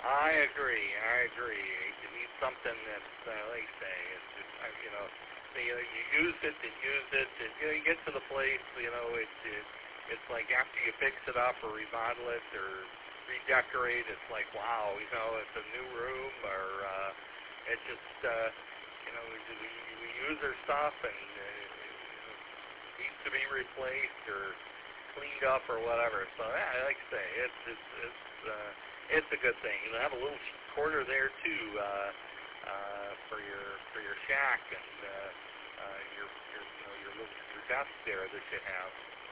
I agree. I agree. You need something that's, like you say, it's just, you use it and use it, and you get to the place, it's like after you fix it up or remodel it or redecorate, it's like wow, it's a new room, or it just, we use our stuff and needs to be replaced or cleaned up or whatever. So yeah, like I say, it's a good thing. You have a little corner there too for your shack and your desk there that you have.